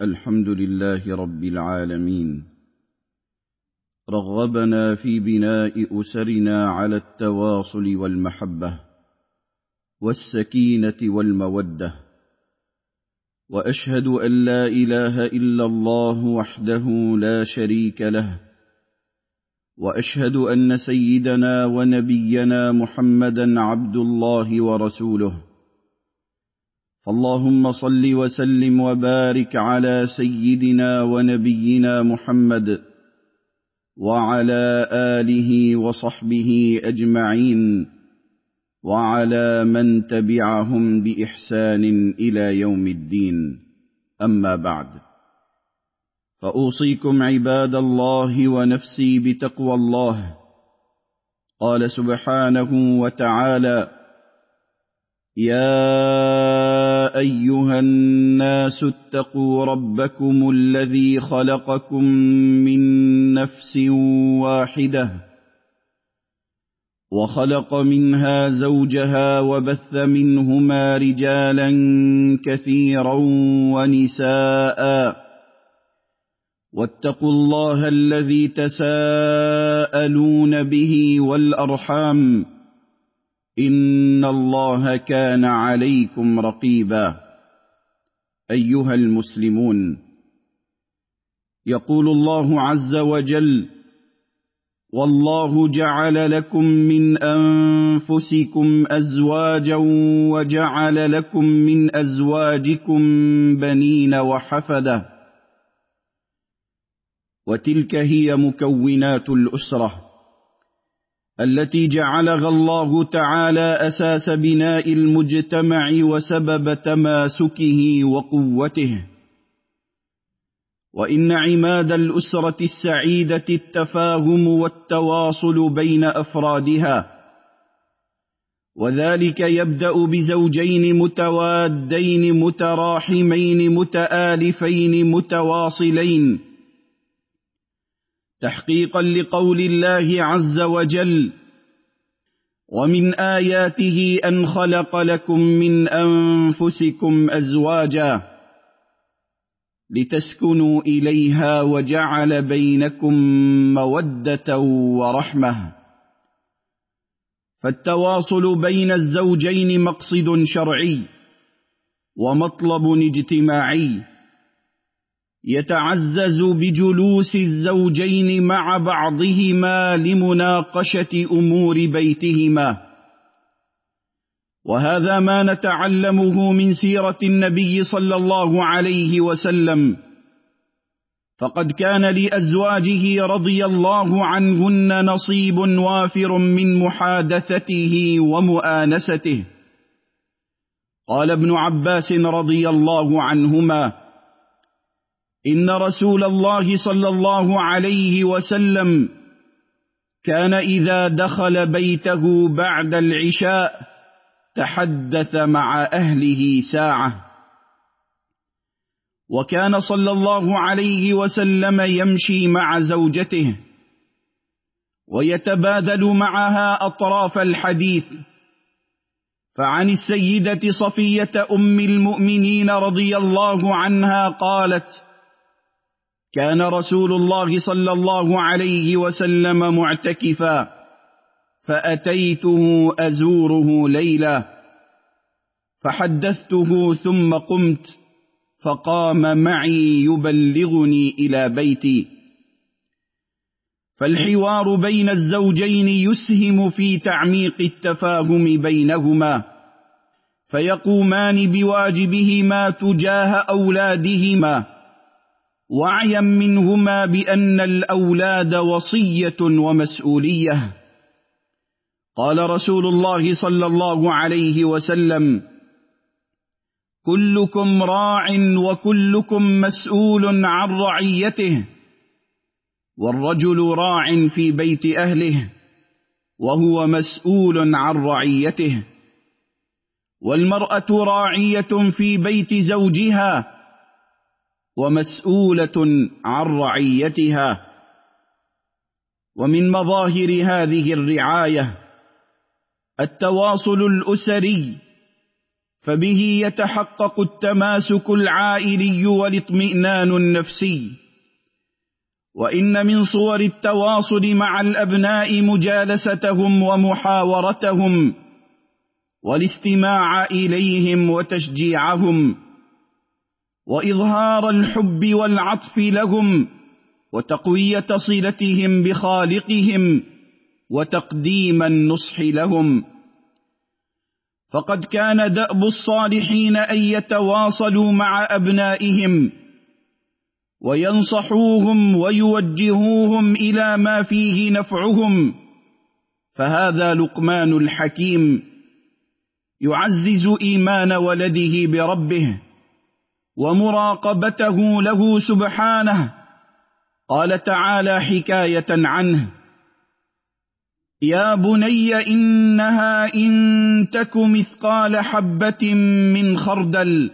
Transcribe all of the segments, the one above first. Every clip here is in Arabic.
الحمد لله رب العالمين. رغبنا في بناء أسرنا على التواصل والمحبة والسكينة والمودة، وأشهد أن لا إله إلا الله وحده لا شريك له، وأشهد أن سيدنا ونبينا محمدًا عبد الله ورسوله. فاللهم صل وسلم وبارك على سيدنا ونبينا محمد وعلى آله وصحبه أجمعين، وعلى من تبعهم بإحسان إلى يوم الدين. أما بعد، فأوصيكم عباد الله ونفسي بتقوى الله. قال سبحانه وتعالى: يا أيها الناس اتقوا ربكم الذي خلقكم من نفس واحدة وخلق منها زوجها وبث منهما رجالا كثيرا ونساء، واتقوا الله الذي تساءلون به والأرحام، إن الله كان عليكم رقيبا. أيها المسلمون، يقول الله عز وجل: والله جعل لكم من أنفسكم أزواجا وجعل لكم من أزواجكم بنين وحفدة. وتلك هي مكونات الأسرة التي جعلها الله تعالى أساس بناء المجتمع وسبب تماسكه وقوته. وإن عماد الأسرة السعيدة التفاهم والتواصل بين أفرادها، وذلك يبدأ بزوجين متوادين متراحمين متآلفين متواصلين، تحقيقا لقول الله عز وجل: ومن آياته أن خلق لكم من أنفسكم أزواجا لتسكنوا إليها وجعل بينكم مودة ورحمة. فالتواصل بين الزوجين مقصد شرعي ومطلب اجتماعي، يتعزز بجلوس الزوجين مع بعضهما لمناقشة أمور بيتهما. وهذا ما نتعلمه من سيرة النبي صلى الله عليه وسلم، فقد كان لأزواجه رضي الله عنهن نصيب وافر من محادثته ومؤانسته. قال ابن عباس رضي الله عنهما: إن رسول الله صلى الله عليه وسلم كان إذا دخل بيته بعد العشاء تحدث مع أهله ساعة. وكان صلى الله عليه وسلم يمشي مع زوجته ويتبادل معها أطراف الحديث. فعن السيدة صفية أم المؤمنين رضي الله عنها قالت: كان رسول الله صلى الله عليه وسلم معتكفا، فأتيته أزوره ليلة فحدثته ثم قمت، فقام معي يبلغني إلى بيتي. فالحوار بين الزوجين يسهم في تعميق التفاهم بينهما، فيقومان بواجبهما تجاه أولادهما، وعيا منهما بأن الأولاد وصية ومسؤولية. قال رسول الله صلى الله عليه وسلم: كلكم راع وكلكم مسؤول عن رعيته، والرجل راع في بيت أهله وهو مسؤول عن رعيته، والمرأة راعية في بيت زوجها ومسؤولة عن رعيتها. ومن مظاهر هذه الرعاية التواصل الأسري، فبه يتحقق التماسك العائلي والاطمئنان النفسي. وإن من صور التواصل مع الأبناء مجالستهم ومحاورتهم والاستماع إليهم وتشجيعهم وإظهار الحب والعطف لهم وتقوية صلتهم بخالقهم وتقديم النصح لهم. فقد كان دأب الصالحين أن يتواصلوا مع أبنائهم وينصحوهم ويوجهوهم إلى ما فيه نفعهم، فهذا لقمان الحكيم يعزز إيمان ولده بربه ومراقبته له سبحانه. قال تعالى حكاية عنه: يا بني إنها إن تك مثقال حبة من خردل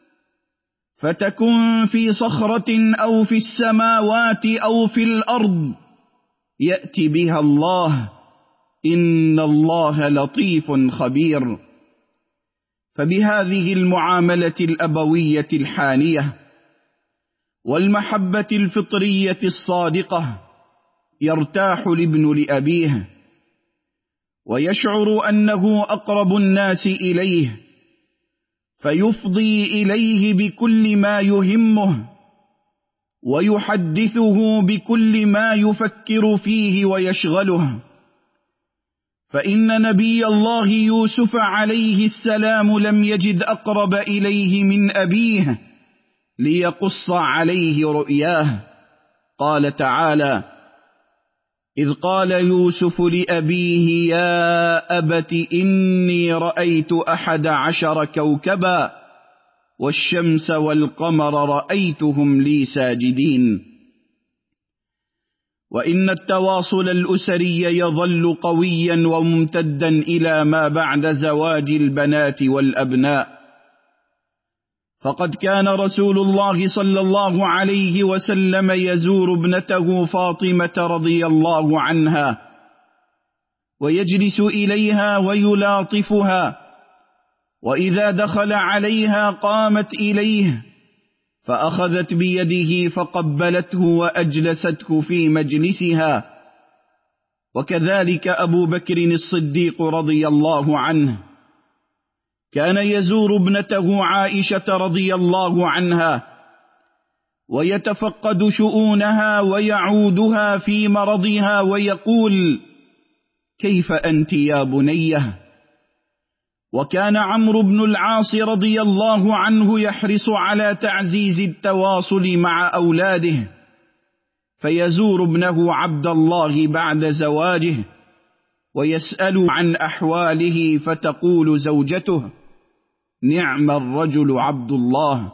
فتكن في صخرة أو في السماوات أو في الأرض يأت بها الله إن الله لطيف خبير. فبهذه المعاملة الأبوية الحانية والمحبة الفطرية الصادقة يرتاح الابن لأبيه ويشعر أنه أقرب الناس إليه، فيفضي إليه بكل ما يهمه ويحدثه بكل ما يفكر فيه ويشغله. فإن نبي الله يوسف عليه السلام لم يجد أقرب إليه من أبيه ليقص عليه رؤياه. قال تعالى: إذ قال يوسف لأبيه يا أبت إني رأيت 11 كوكبا والشمس والقمر رأيتهم لي ساجدين. وإن التواصل الأسري يظل قويا وممتدا إلى ما بعد زواج البنات والأبناء. فقد كان رسول الله صلى الله عليه وسلم يزور ابنته فاطمة رضي الله عنها ويجلس إليها ويلاطفها، وإذا دخل عليها قامت إليه فأخذت بيده فقبلته وأجلسته في مجلسها. وكذلك أبو بكر الصديق رضي الله عنه كان يزور ابنته عائشة رضي الله عنها ويتفقد شؤونها ويعودها في مرضها ويقول: كيف أنت يا بنيه؟ وكان عمرو بن العاص رضي الله عنه يحرص على تعزيز التواصل مع أولاده، فيزور ابنه عبد الله بعد زواجه ويسأل عن أحواله، فتقول زوجته: نعم الرجل عبد الله.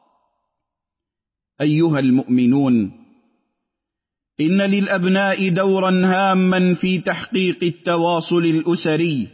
أيها المؤمنون، إن للأبناء دورا هاما في تحقيق التواصل الأسري،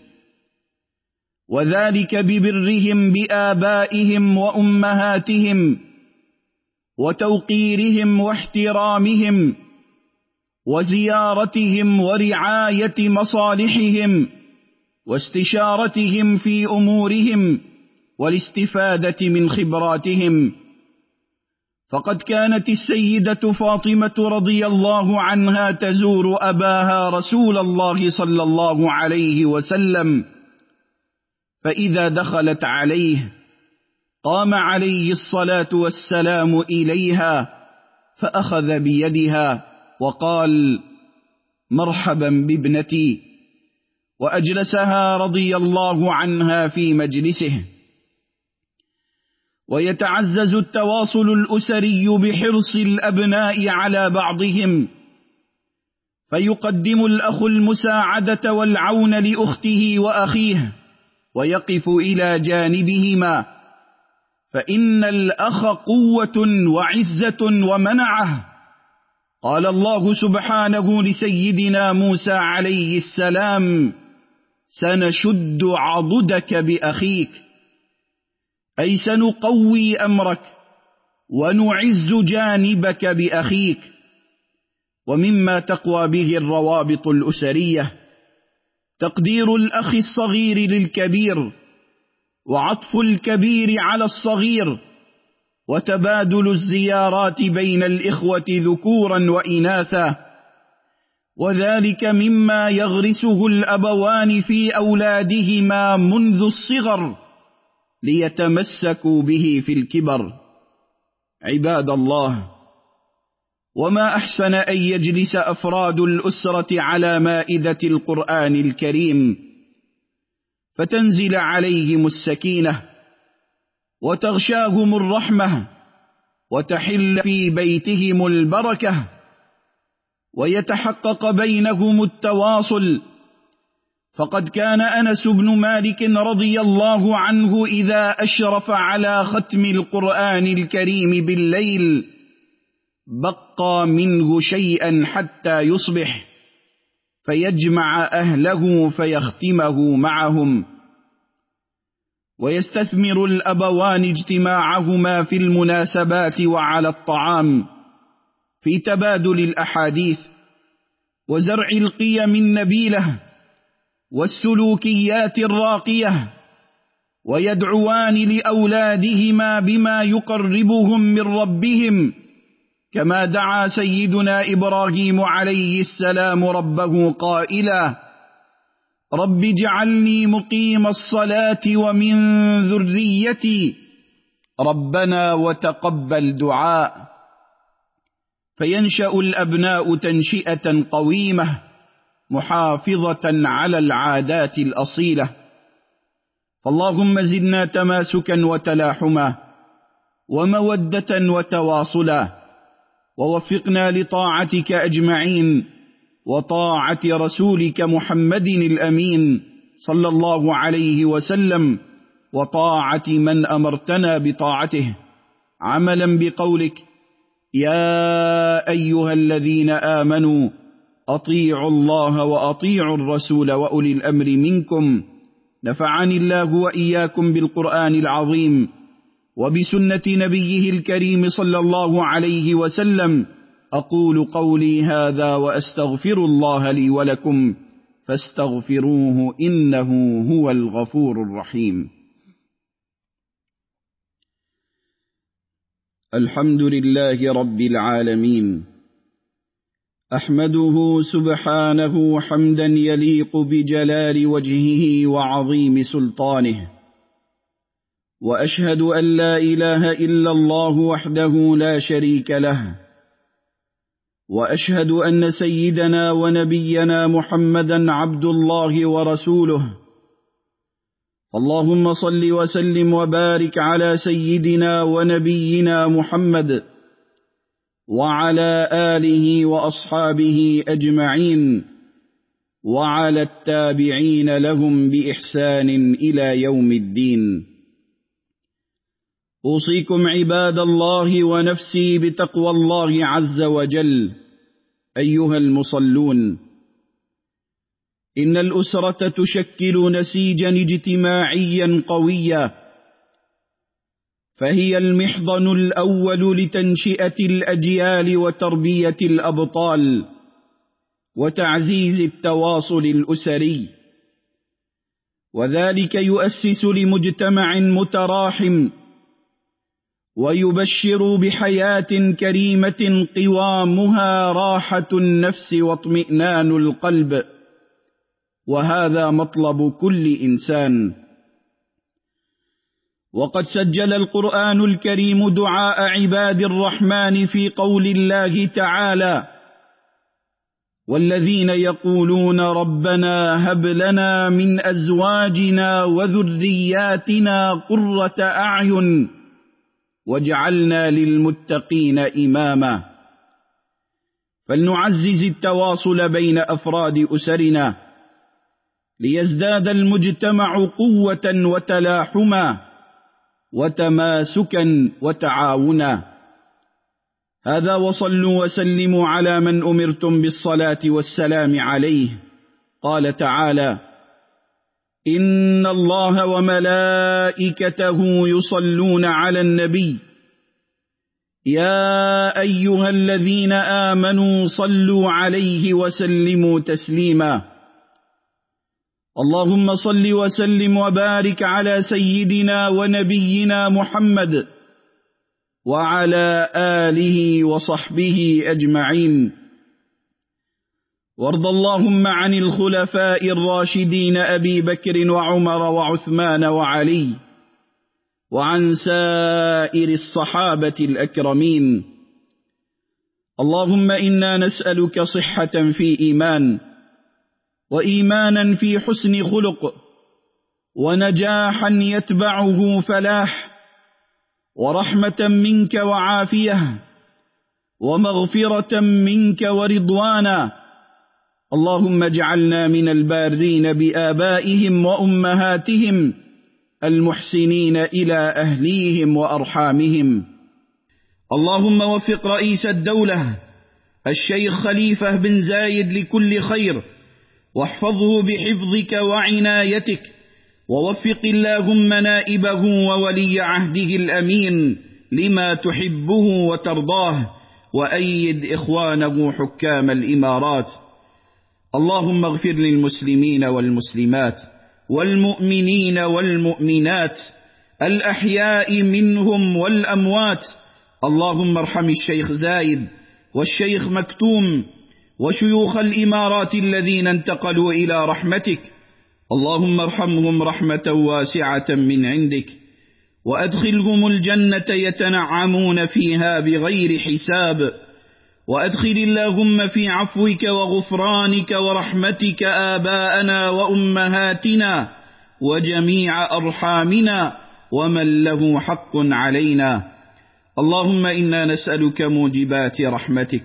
وذلك ببرهم بآبائهم وأمهاتهم وتوقيرهم واحترامهم وزيارتهم ورعاية مصالحهم واستشارتهم في أمورهم والاستفادة من خبراتهم. فقد كانت السيدة فاطمة رضي الله عنها تزور أباها رسول الله صلى الله عليه وسلم، فإذا دخلت عليه قام عليه الصلاة والسلام إليها فأخذ بيدها وقال: مرحبا بابنتي، وأجلسها رضي الله عنها في مجلسه. ويتعزز التواصل الأسري بحرص الأبناء على بعضهم، فيقدم الأخ المساعدة والعون لأخته وأخيه ويقف إلى جانبهما، فإن الأخ قوة وعزة ومنعة. قال الله سبحانه لسيدنا موسى عليه السلام: سنشد عضدك بأخيك، أي سنقوي أمرك ونعز جانبك بأخيك. ومما تقوى به الروابط الأسرية تقدير الأخ الصغير للكبير وعطف الكبير على الصغير، وتبادل الزيارات بين الإخوة ذكورا وإناثا، وذلك مما يغرسه الأبوان في أولادهما منذ الصغر ليتمسكوا به في الكبر. عباد الله، وما أحسن أن يجلس أفراد الأسرة على مائدة القرآن الكريم فتنزل عليهم السكينة وتغشاهم الرحمة وتحل في بيتهم البركة، ويتحقق بينهم التواصل. فقد كان أنس بن مالك رضي الله عنه إذا أشرف على ختم القرآن الكريم بالليل بقى منه شيئا حتى يصبح، فيجمع أهله فيختمه معهم. ويستثمر الأبوان اجتماعهما في المناسبات وعلى الطعام في تبادل الأحاديث وزرع القيم النبيلة والسلوكيات الراقية، ويدعوان لأولادهما بما يقربهم من ربهم، كما دعا سيدنا إبراهيم عليه السلام ربه قائلا: رب اجعلني مقيم الصلاة ومن ذريتي ربنا وتقبل دعاء. فينشأ الأبناء تنشئة قويمة محافظة على العادات الأصيلة. فاللهم زدنا تماسكا وتلاحما ومودة وتواصلا، ووفقنا لطاعتك أجمعين وطاعة رسولك محمد الأمين صلى الله عليه وسلم، وطاعة من أمرتنا بطاعته، عملا بقولك: يا أيها الذين آمنوا أطيعوا الله وأطيعوا الرسول وأولي الأمر منكم. نفعني الله وإياكم بالقرآن العظيم وبسنة نبيه الكريم صلى الله عليه وسلم. أقول قولي هذا وأستغفر الله لي ولكم فاستغفروه إنه هو الغفور الرحيم. الحمد لله رب العالمين، أحمده سبحانه حمدا يليق بجلال وجهه وعظيم سلطانه، وأشهد أن لا إله إلا الله وحده لا شريك له، وأشهد أن سيدنا ونبينا محمدا عبد الله ورسوله. اللهم صل وسلم وبارك على سيدنا ونبينا محمد وعلى آله وأصحابه أجمعين، وعلى التابعين لهم بإحسان إلى يوم الدين. أوصيكم عباد الله ونفسي بتقوى الله عز وجل. أيها المصلون، إن الأسرة تشكل نسيجا اجتماعيا قويا، فهي المحضن الأول لتنشئة الأجيال وتربية الأبطال وتعزيز التواصل الأسري، وذلك يؤسس لمجتمع متراحم ويبشر بحياة كريمة قوامها راحة النفس واطمئنان القلب، وهذا مطلب كل إنسان. وقد سجل القرآن الكريم دعاء عباد الرحمن في قول الله تعالى: والذين يقولون ربنا هب لنا من أزواجنا وذرياتنا قرة أعين واجعلنا للمتقين إماما. فلنعزز التواصل بين أفراد أسرنا ليزداد المجتمع قوة وتلاحما وتماسكا وتعاونا. هذا، وصلوا وسلموا على من أمرتم بالصلاة والسلام عليه. قال تعالى: إن الله وملائكته يصلون على النبي يا أيها الذين آمنوا صلوا عليه وسلموا تسليما. اللهم صل وسلم وبارك على سيدنا ونبينا محمد وعلى آله وصحبه أجمعين. وارض اللهم عن الخلفاء الراشدين أبي بكر وعمر وعثمان وعلي، وعن سائر الصحابة الأكرمين. اللهم إنا نسألك صحة في إيمان، وإيمانا في حسن خلق، ونجاحا يتبعه فلاح، ورحمة منك وعافية، ومغفرة منك ورضوانا. اللهم اجعلنا من البارين بآبائهم وأمهاتهم المحسنين إلى أهليهم وأرحامهم. اللهم وفق رئيس الدولة الشيخ خليفة بن زايد لكل خير، واحفظه بحفظك وعنايتك، ووفق اللهم نائبه وولي عهده الأمين لما تحبه وترضاه، وأيد إخوانه حكام الإمارات. اللهم اغفر للمسلمين والمسلمات والمؤمنين والمؤمنات الأحياء منهم والأموات. اللهم ارحم الشيخ زايد والشيخ مكتوم وشيوخ الإمارات الذين انتقلوا إلى رحمتك. اللهم ارحمهم رحمة واسعة من عندك، وأدخلهم الجنة يتنعمون فيها بغير حساب. وأدخل اللهم في عفوك وغفرانك ورحمتك آباءنا وأمهاتنا وجميع أرحامنا ومن له حق علينا. اللهم إنا نسألك موجبات رحمتك،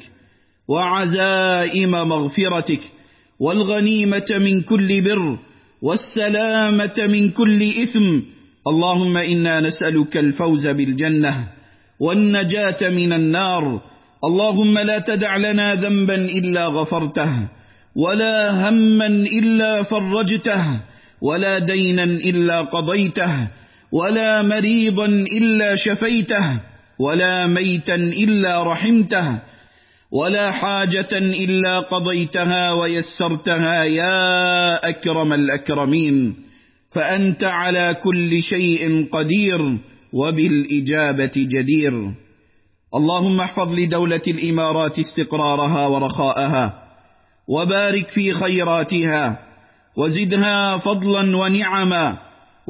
وعزائم مغفرتك، والغنيمة من كل بر، والسلامة من كل إثم. اللهم إنا نسألك الفوز بالجنة والنجاة من النار. اللهم لا تدع لنا ذنبا إلا غفرته، ولا هما إلا فرجته، ولا دينا إلا قضيته، ولا مريضا إلا شفيته، ولا ميتا إلا رحمته، ولا حاجة إلا قضيتها ويسرتها يا أكرم الأكرمين، فأنت على كل شيء قدير وبالإجابة جدير. اللهم احفظ لدولة الإمارات استقرارها ورخاءها، وبارك في خيراتها، وزدها فضلا ونعما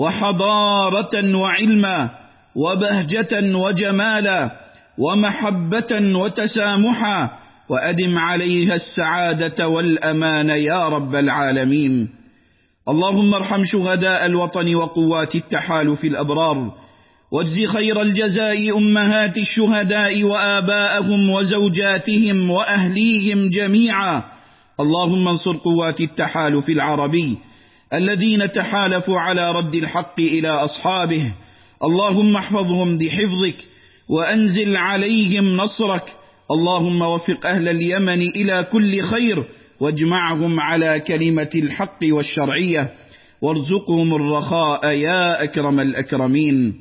وحضارة وعلما وبهجة وجمالا ومحبة وتسامحا، وأدم عليها السعادة والأمان يا رب العالمين. اللهم ارحم شهداء الوطن وقوات التحالف الأبرار، واجز خير الجزاء أمهات الشهداء وآباءهم وزوجاتهم وأهليهم جميعا. اللهم انصر قوات التحالف العربي الذين تحالفوا على رد الحق إلى أصحابه. اللهم احفظهم بحفظك، وأنزل عليهم نصرك. اللهم وفق أهل اليمن إلى كل خير، واجمعهم على كلمة الحق والشرعية، وارزقهم الرخاء يا أكرم الأكرمين.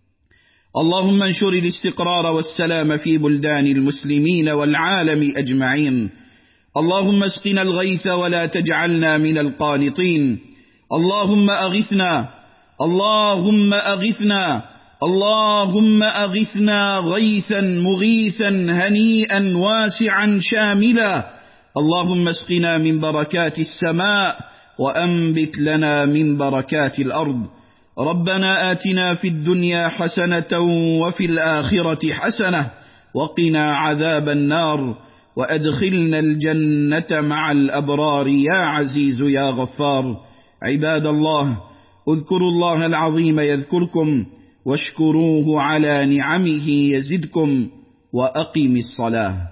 اللهم انشر الاستقرار والسلام في بلدان المسلمين والعالم أجمعين. اللهم اسقنا الغيث ولا تجعلنا من القانطين. اللهم أغثنا، اللهم أغثنا، اللهم أغثنا غيثا مغيثا هنيئا واسعا شاملا. اللهم اسقنا من بركات السماء، وأنبت لنا من بركات الأرض. ربنا آتنا في الدنيا حسنة وفي الآخرة حسنة وقنا عذاب النار، وأدخلنا الجنة مع الأبرار يا عزيز يا غفار. عباد الله، اذكروا الله العظيم يذكركم، واشكروه على نعمه يزدكم، وأقم الصلاة.